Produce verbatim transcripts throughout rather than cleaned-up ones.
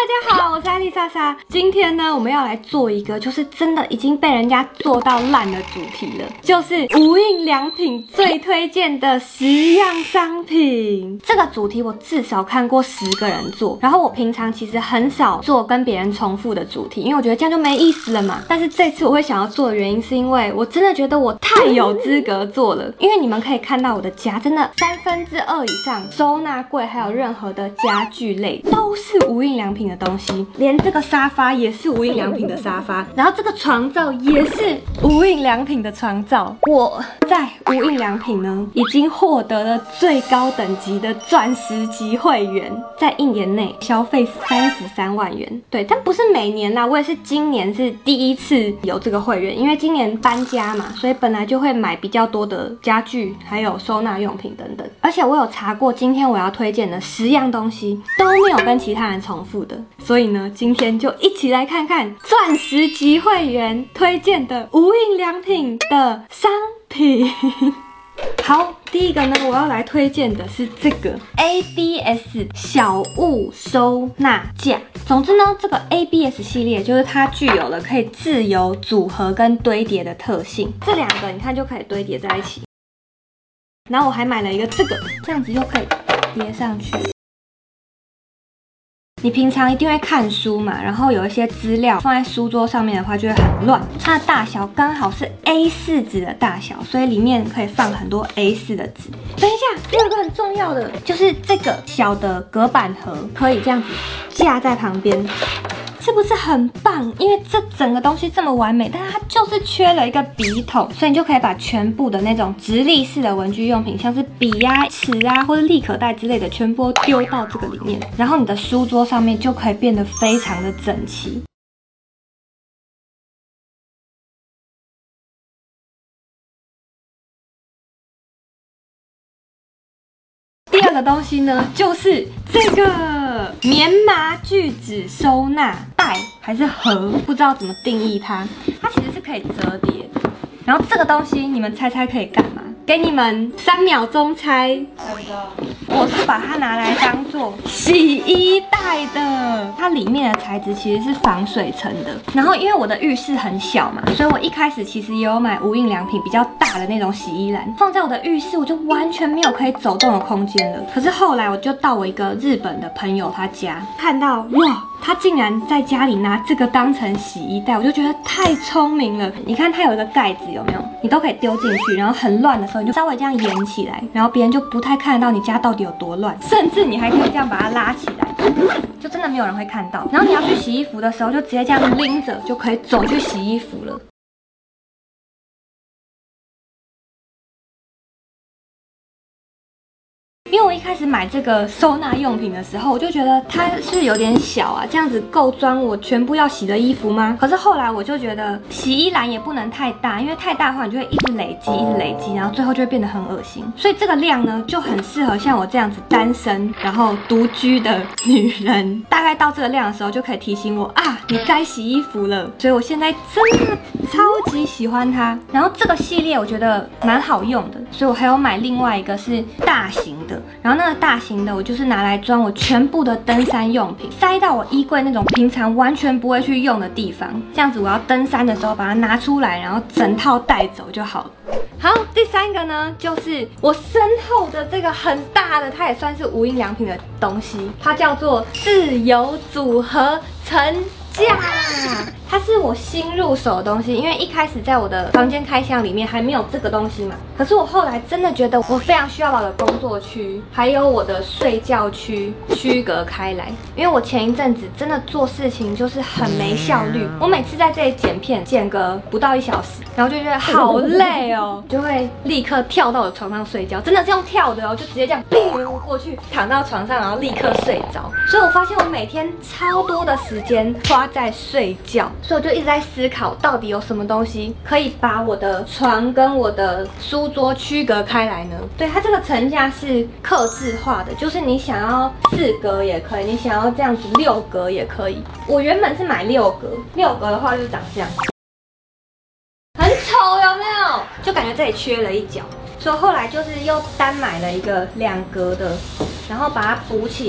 大家好，我是艾丽莎莎。今天呢，我们要来做一个就是真的已经被人家做到烂的主题了，就是无印良品最推荐的十样商品。这个主题我至少看过十个人做，然后我平常其实很少做跟别人重复的主题，因为我觉得这样就没意思了嘛。但是这次我会想要做的原因，是因为我真的觉得我太有资格做了，因为你们可以看到我的家真的三分之二以上收纳柜还有任何的家具类都是无印良品的东西，连这个沙发也是无印良品的沙发，然后这个床罩也是无印良品的床罩。我在无印良品呢，已经获得了最高等级的钻石级会员，在一年内消费三十三万元。对，但不是每年啦，我也是今年是第一次有这个会员，因为今年搬家嘛，所以本来就会买比较多的家具，还有收纳用品等等。而且我有查过，今天我要推荐的十样东西都没有跟其他人重复的，所以呢，今天就一起来看看钻石级会员推荐的无印良品的商品。好，第一个呢，我要来推荐的是这个 A B S 小物收纳架。总之呢，这个 A B S 系列就是它具有了可以自由组合跟堆叠的特性。这两个你看就可以堆叠在一起。然后我还买了一个这个，这样子又可以叠上去。你平常一定会看书嘛，然后有一些资料放在书桌上面的话就会很乱。它的大小刚好是 A 四 纸的大小，所以里面可以放很多 A 四 的纸。等一下，第二个很重要的就是这个小的隔板盒，可以这样子架在旁边。是不是很棒？因为这整个东西这么完美，但是它就是缺了一个笔筒，所以你就可以把全部的那种直立式的文具用品，像是笔啊、尺啊或者立可带之类的，全部丢到这个里面，然后你的书桌上面就可以变得非常的整齐。第二个东西呢，就是这个棉麻聚酯收纳袋还是盒，不知道怎么定义它。它其实是可以折叠的。然后这个东西，你们猜猜可以干嘛？给你们三秒钟猜。猜不到。我是把它拿来当做洗衣袋的。它里面的材质其实是防水层的。然后因为我的浴室很小嘛，所以我一开始其实也有买无印良品比较大的那种洗衣篮，放在我的浴室，我就完全没有可以走动的空间了。可是后来我就到我一个日本的朋友他家，看到哇，他竟然在家里拿这个当成洗衣袋，我就觉得太聪明了。你看它有一个盖子，有没有？你都可以丢进去，然后很乱的时候，你就稍微这样沿起来，然后别人就不太看得到你家到底有多乱。甚至你还可以这样把它拉起来，就真的没有人会看到。然后你要去洗衣服的时候，就直接这样拎着，就可以走去洗衣服了。因为我一开始买这个收纳用品的时候，我就觉得它是有点小啊，这样子够装我全部要洗的衣服吗？可是后来我就觉得洗衣篮也不能太大，因为太大的话你就会一直累积，一直累积，然后最后就会变得很恶心。所以这个量呢，就很适合像我这样子单身然后独居的女人。大概到这个量的时候，就可以提醒我啊，你该洗衣服了。所以我现在真的超级喜欢它。然后这个系列我觉得蛮好用的，所以我还有买另外一个是大型的。然后那个大型的，我就是拿来装我全部的登山用品，塞到我衣柜那种平常完全不会去用的地方。这样子我要登山的时候把它拿出来，然后整套带走就好了。好，第三个呢，就是我身后的这个很大的，它也算是无印良品的东西，它叫做自由组合层架。它是我新入手的东西，因为一开始在我的房间开箱里面还没有这个东西嘛。可是我后来真的觉得我非常需要把我的工作区还有我的睡觉区区隔开来，因为我前一阵子真的做事情就是很没效率，我每次在这里剪片剪个不到一小时，然后就觉得好累哦，就会立刻跳到我的床上睡觉，真的是用跳的哦，就直接这样砰过去躺到床上，然后立刻睡着。所以我发现我每天超多的时间花在睡觉。所以我就一直在思考，到底有什么东西可以把我的床跟我的书桌区隔开来呢？对，它这个层架是客制化的，就是你想要四格也可以，你想要这样子六格也可以。我原本是买六格，六格的话就长这样，很丑有没有？就感觉这里缺了一角，所以后来就是又单买了一个两格的，然后把它补起来。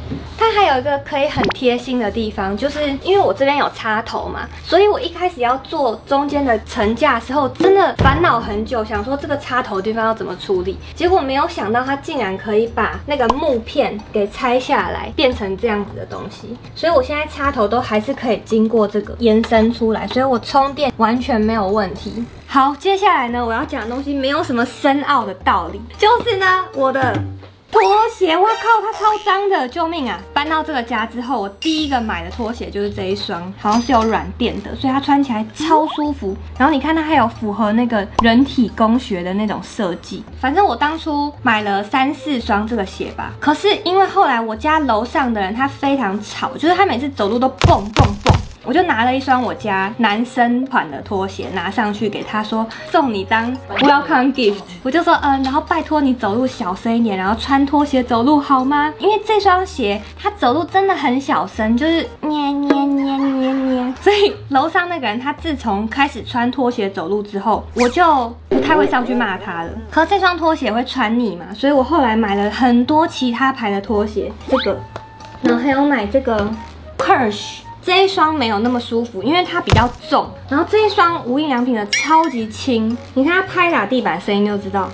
它还有一个可以很贴心的地方，就是因为我这边有插头嘛，所以我一开始要做中间的层架的时候，真的烦恼很久，想说这个插头的地方要怎么处理。结果没有想到它竟然可以把那个木片给拆下来，变成这样子的东西。所以我现在插头都还是可以经过这个延伸出来，所以我充电完全没有问题。好，接下来呢，我要讲的东西没有什么深奥的道理，就是呢，我的拖鞋，哇靠，它超脏的，救命啊！搬到这个家之后，我第一个买的拖鞋就是这一双，好像是有软垫的，所以它穿起来超舒服。然后你看它还有符合那个人体工学的那种设计。反正我当初买了三四双这个鞋吧，可是因为后来我家楼上的人他非常吵，就是他每次走路都蹦蹦蹦。我就拿了一双我家男生款的拖鞋拿上去给他说送你当 welcome gift， 我就说嗯，然后拜托你走路小声一点，然后穿拖鞋走路好吗？因为这双鞋它走路真的很小声，就是捏捏捏捏捏，所以楼上那个人他自从开始穿拖鞋走路之后，我就不太会上去骂他了。可是这双拖鞋会穿腻嘛，所以我后来买了很多其他牌的拖鞋，这个，然后还有买这个 Kersh。这一双没有那么舒服，因为它比较重。然后这一双无印良品的超级轻，你看它拍打地板声音就知道。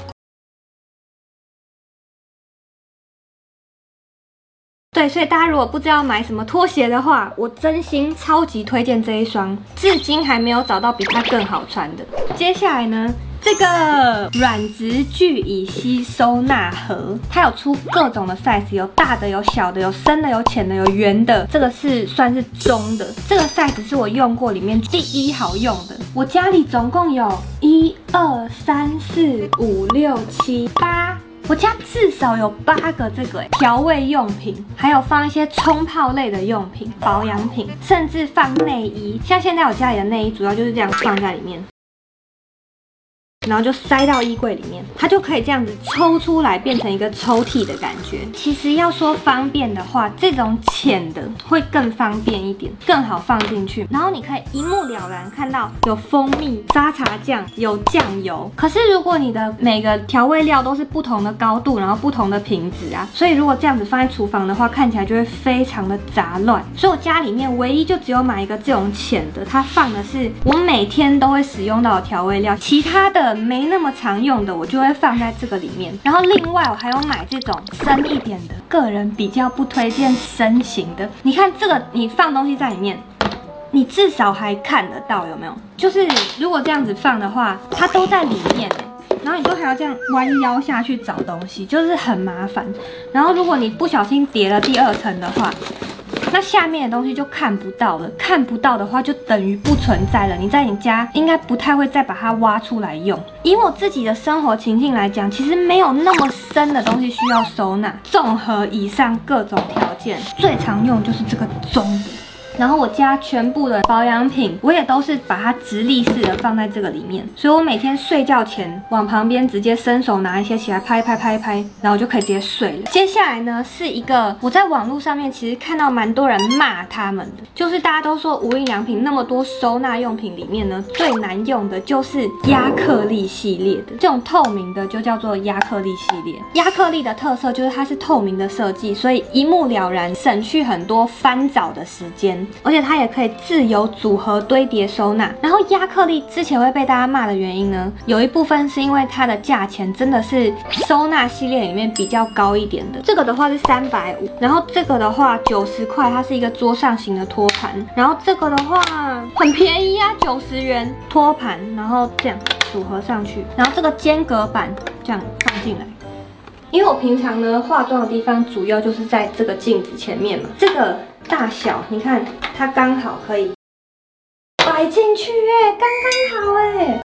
对，所以大家如果不知道买什么拖鞋的话，我真心超级推荐这一双，至今还没有找到比它更好穿的。接下来呢？这个软质聚乙烯收纳盒，它有出各种的 size， 有大的，有小的，有深的，有浅的，有圆的。这个是算是中的，这个 size 是我用过里面第一好用的。我家里总共有一二三四五六七八。我家至少有八个这个调味用品，还有放一些冲泡类的用品、保养品，甚至放内衣。像现在我家里的内衣主要就是这样放在里面。然后就塞到衣柜里面，它就可以这样子抽出来，变成一个抽屉的感觉。其实要说方便的话，这种浅的会更方便一点，更好放进去。然后你可以一目了然看到有蜂蜜、沙茶酱、有酱油。可是如果你的每个调味料都是不同的高度，然后不同的品质啊，所以如果这样子放在厨房的话，看起来就会非常的杂乱。所以我家里面唯一就只有买一个这种浅的，它放的是我每天都会使用到的调味料，其他的没那么常用的，我就会放在这个里面。然后另外我还有买这种深一点的，个人比较不推荐深型的。你看这个，你放东西在里面，你至少还看得到，有没有？就是如果这样子放的话，它都在里面哎。然后你都还要这样弯腰下去找东西，就是很麻烦。然后如果你不小心叠了第二层的话，那下面的东西就看不到了，看不到的话就等于不存在了。你在你家应该不太会再把它挖出来用。以我自己的生活情境来讲，其实没有那么深的东西需要收纳。综合以上各种条件，最常用就是这个中的。然后我家全部的保养品，我也都是把它直立式的放在这个里面，所以我每天睡觉前往旁边直接伸手拿一些起来拍拍拍拍，然后我就可以直接睡了。接下来呢，是一个我在网络上面其实看到蛮多人骂他们的，就是大家都说无印良品那么多收纳用品里面呢，最难用的就是亚克力系列的，这种透明的就叫做亚克力系列。亚克力的特色就是它是透明的设计，所以一目了然，省去很多翻找的时间。而且它也可以自由组合堆叠收纳。然后亚克力之前会被大家骂的原因呢，有一部分是因为它的价钱真的是收纳系列里面比较高一点的。这个的话是三百五，然后这个的话九十块，它是一个桌上型的托盘。然后这个的话很便宜啊，九十元托盘，然后这样组合上去，然后这个间隔板这样放进来。因为我平常呢化妆的地方主要就是在这个镜子前面嘛，这个大小你看它刚好可以摆进去耶，刚刚好哎。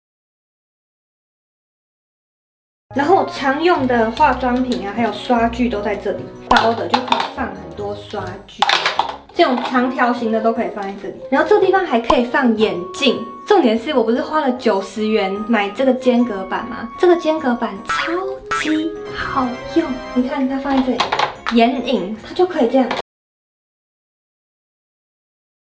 然后常用的化妆品啊，还有刷具都在这里，高的就可以放很多刷具，这种长条形的都可以放在这里。然后这个地方还可以放眼镜。重点是我不是花了九十元买这个间隔板吗？这个间隔板超级好用，你看它放在这里，眼影它就可以这样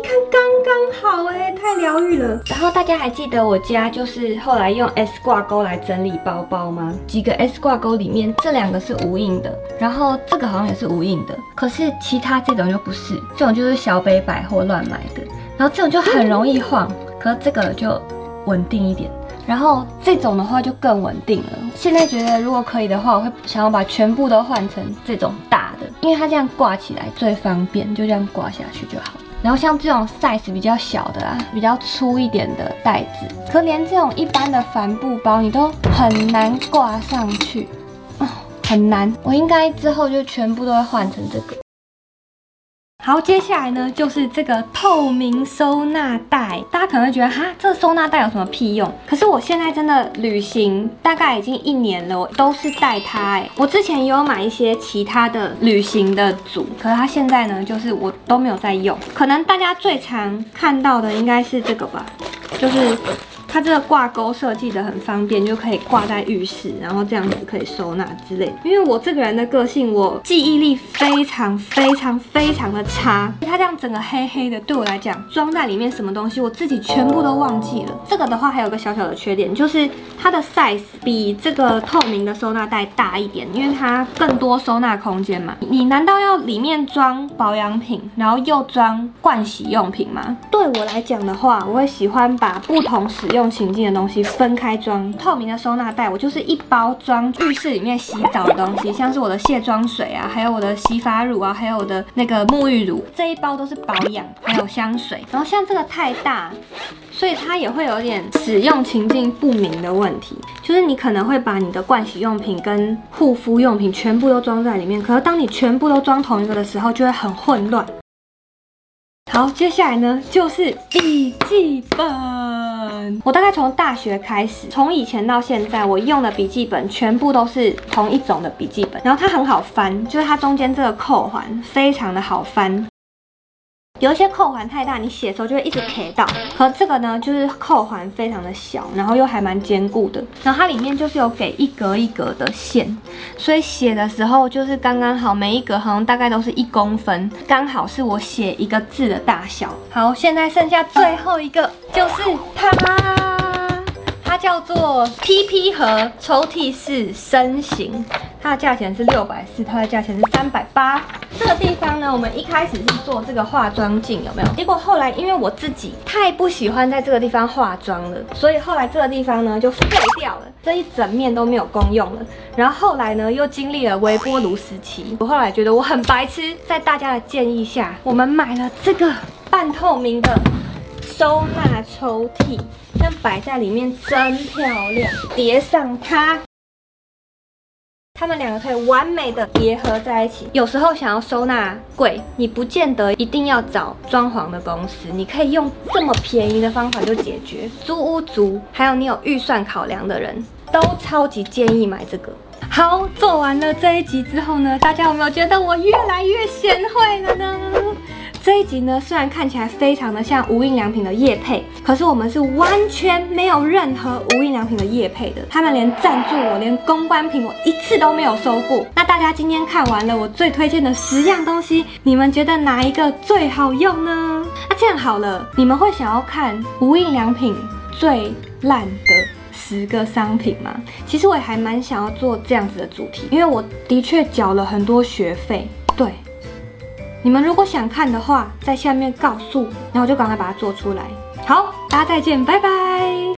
看刚刚好哎，太疗愈了。然后大家还记得我家就是后来用 S 挂钩来整理包包吗？几个 S 挂钩里面这两个是无印的，然后这个好像也是无印的，可是其他这种就不是，这种就是小北百货乱买的，然后这种就很容易晃，可是这个就稳定一点。然后这种的话就更稳定了。现在觉得如果可以的话，我会想要把全部都换成这种大的，因为它这样挂起来最方便，就这样挂下去就好。然后像这种 size 比较小的啊，比较粗一点的袋子，可连这种一般的帆布包你都很难挂上去，哦，很难。我应该之后就全部都会换成这个。好，接下来呢就是这个透明收纳袋，大家可能会觉得哈，这个收纳袋有什么屁用？可是我现在真的旅行大概已经一年了，我都是带它哎。我之前也有买一些其他的旅行的组，可是它现在呢，就是我都没有在用。可能大家最常看到的应该是这个吧，就是。它这个挂钩设计的很方便，就可以挂在浴室，然后这样子可以收纳之类。因为我这个人的个性，我记忆力非常非常非常的差，它这样整个黑黑的，对我来讲，装在里面什么东西，我自己全部都忘记了。这个的话还有个小小的缺点，就是它的 size 比这个透明的收纳袋大一点，因为它更多收纳空间嘛。你难道要里面装保养品，然后又装盥洗用品吗？对我来讲的话，我会喜欢把不同使用情境的东西分开装。透明的收纳袋，我就是一包装浴室里面洗澡的东西，像是我的卸妆水啊，还有我的洗发乳啊，还有我的那个沐浴乳，这一包都是保养，还有香水。然后像这个太大，所以它也会有点使用情境不明的问题，就是你可能会把你的盥洗用品跟护肤用品全部都装在里面，可是当你全部都装同一个的时候，就会很混乱。好，接下来呢就是笔记本。我大概从大学开始，从以前到现在，我用的笔记本全部都是同一种的笔记本，然后它很好翻，就是它中间这个扣环非常的好翻。有一些扣环太大，你写的时候就会一直 K 到。可这个呢，就是扣环非常的小，然后又还蛮坚固的。然后它里面就是有给一格一格的线，所以写的时候就是刚刚好，每一格好像大概都是一公分，刚好是我写一个字的大小。好，现在剩下最后一个就是它。它叫做 T P 盒抽屉式身形，它的价钱是六百四，它的价钱是三百八。这个地方呢，我们一开始是做这个化妆镜，有没有？结果后来因为我自己太不喜欢在这个地方化妆了，所以后来这个地方呢就废掉了，这一整面都没有功用了。然后后来呢，又经历了微波炉时期，我后来觉得我很白痴，在大家的建议下，我们买了这个半透明的收纳抽屉。这样摆在里面真漂亮，叠上它，它们两个可以完美的叠合在一起。有时候想要收纳柜，你不见得一定要找装潢的公司，你可以用这么便宜的方法就解决。租屋族，还有你有预算考量的人，都超级建议买这个。好，做完了这一集之后呢，大家有没有觉得我越来越贤惠了呢？这一集呢，虽然看起来非常的像无印良品的业配，可是我们是完全没有任何无印良品的业配的。他们连赞助我，连公关品我一次都没有收过。那大家今天看完了我最推荐的十样东西，你们觉得哪一个最好用呢？那这样好了，你们会想要看无印良品最烂的十个商品吗？其实我也还蛮想要做这样子的主题，因为我的确缴了很多学费。对。你们如果想看的话，在下面告诉我，然后我就赶快把它做出来。好，大家再见，拜拜。